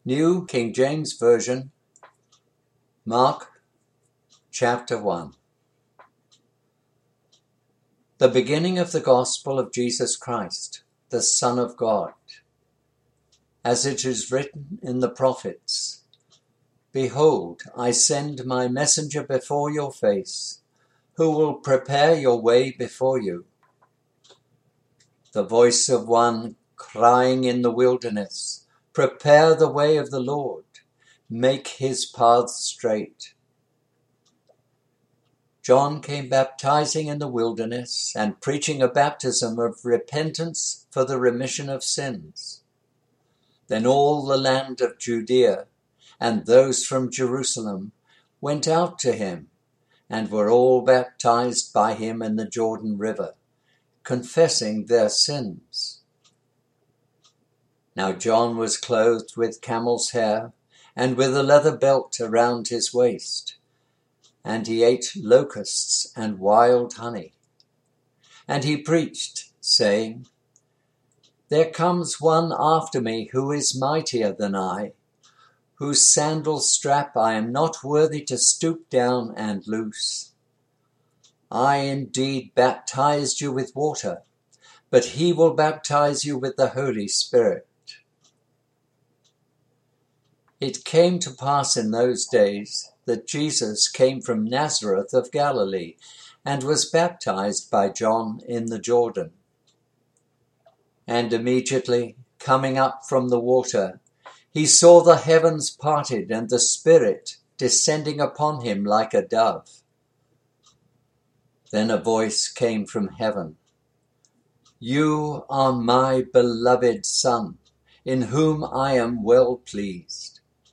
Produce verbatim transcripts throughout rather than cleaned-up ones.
New King James Version, Mark chapter one. The beginning of the gospel of Jesus Christ, the Son of God. As it is written in the prophets, Behold, I send my messenger before your face, who will prepare your way before you. The voice of one crying in the wilderness, Prepare the way of the Lord, make his paths straight. John came baptizing in the wilderness and preaching a baptism of repentance for the remission of sins. Then all the land of Judea and those from Jerusalem went out to him and were all baptized by him in the Jordan River, confessing their sins. Now John was clothed with camel's hair and with a leather belt around his waist, and he ate locusts and wild honey. And he preached, saying, There comes one after me who is mightier than I, whose sandal strap I am not worthy to stoop down and loose. I indeed baptized you with water, but he will baptize you with the Holy Spirit. It came to pass in those days that Jesus came from Nazareth of Galilee and was baptized by John in the Jordan. And immediately, coming up from the water, he saw the heavens parted and the Spirit descending upon him like a dove. Then a voice came from heaven, You are my beloved Son, in whom I am well pleased.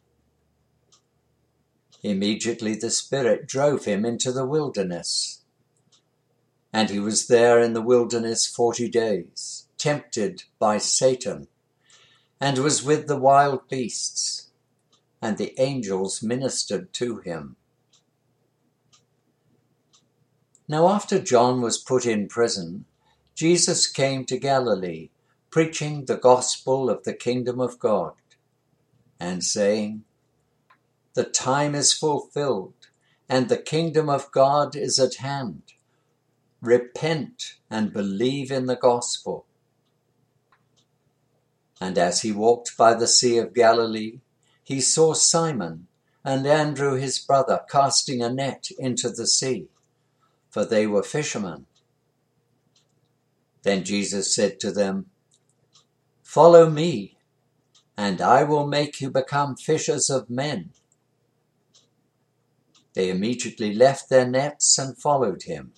Immediately the Spirit drove him into the wilderness. And he was there in the wilderness forty days, tempted by Satan, and was with the wild beasts, and the angels ministered to him. Now after John was put in prison, Jesus came to Galilee, preaching the gospel of the kingdom of God, and saying, The time is fulfilled, and the kingdom of God is at hand. Repent and believe in the gospel. And as he walked by the Sea of Galilee, he saw Simon and Andrew his brother casting a net into the sea, for they were fishermen. Then Jesus said to them, Follow me, and I will make you become fishers of men. They immediately left their nets and followed him.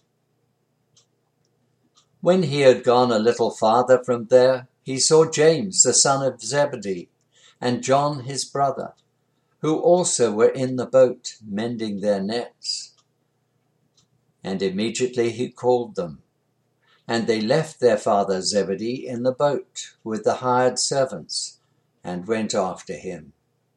When he had gone a little farther from there, he saw James the son of Zebedee and John his brother, who also were in the boat mending their nets. And immediately he called them, and they left their father Zebedee in the boat with the hired servants, and went after him.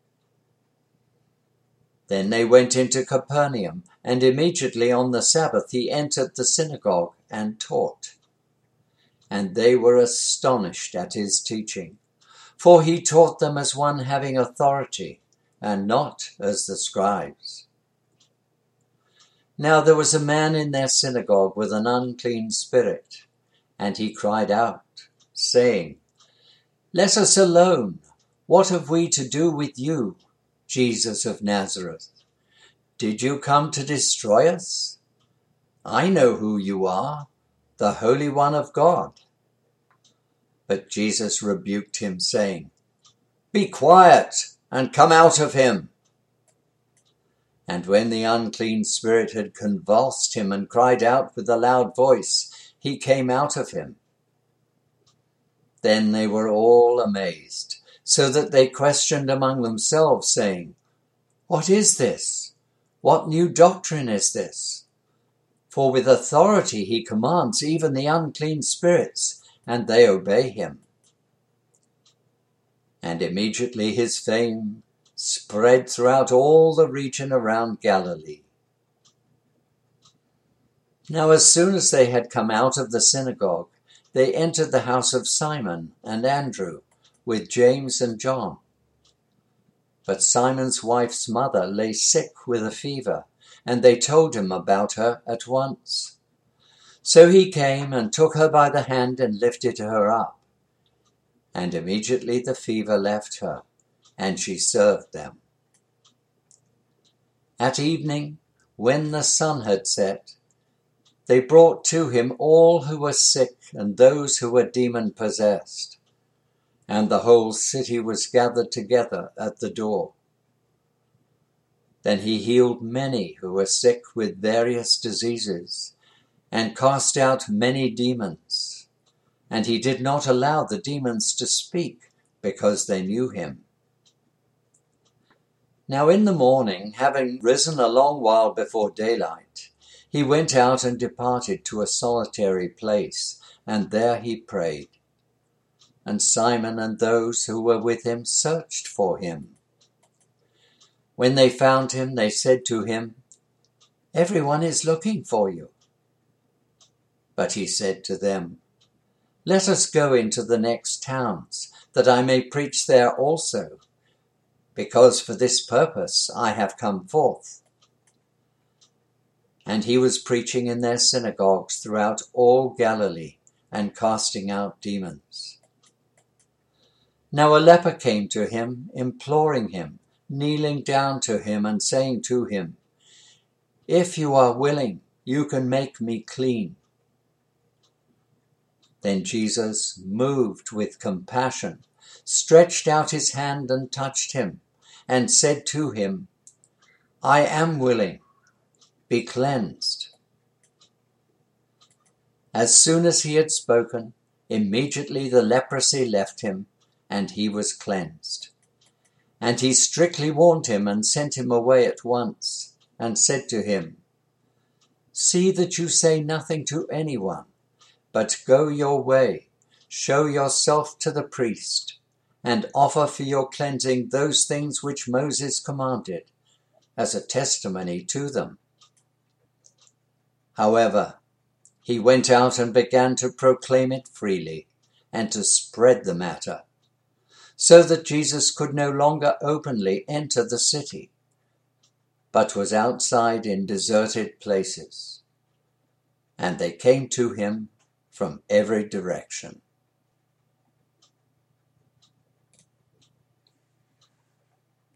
Then they went into Capernaum, and immediately on the Sabbath he entered the synagogue and taught. And they were astonished at his teaching, for he taught them as one having authority, and not as the scribes. Now there was a man in their synagogue with an unclean spirit, and he cried out, saying, Let us alone. What have we to do with you, Jesus of Nazareth? Did you come to destroy us? I know who you are, the Holy One of God. But Jesus rebuked him, saying, Be quiet, and come out of him. And when the unclean spirit had convulsed him and cried out with a loud voice, he came out of him. Then they were all amazed, so that they questioned among themselves, saying, What is this? What new doctrine is this? For with authority he commands even the unclean spirits, and they obey him. And immediately his fame spread throughout all the region around Galilee. Now as soon as they had come out of the synagogue, they entered the house of Simon and Andrew, with James and John. But Simon's wife's mother lay sick with a fever, and they told him about her at once. So he came and took her by the hand and lifted her up. And immediately the fever left her, and she served them. At evening, when the sun had set, they brought to him all who were sick and those who were demon-possessed, and the whole city was gathered together at the door. Then he healed many who were sick with various diseases, and cast out many demons. And he did not allow the demons to speak, because they knew him. Now in the morning, having risen a long while before daylight, he went out and departed to a solitary place, and there he prayed. And Simon and those who were with him searched for him. When they found him, they said to him, "Everyone is looking for you." But he said to them, "Let us go into the next towns, that I may preach there also, because for this purpose I have come forth." And he was preaching in their synagogues throughout all Galilee, and casting out demons. Now a leper came to him, imploring him, kneeling down to him and saying to him, "If you are willing, you can make me clean." Then Jesus, moved with compassion, stretched out his hand and touched him, and said to him, "I am willing, be cleansed." As soon as he had spoken, immediately the leprosy left him, and he was cleansed. And he strictly warned him and sent him away at once, and said to him, "See that you say nothing to anyone, but go your way, show yourself to the priest, and offer for your cleansing those things which Moses commanded, as a testimony to them." However, he went out and began to proclaim it freely, and to spread the matter, so that Jesus could no longer openly enter the city, but was outside in deserted places. And they came to him from every direction.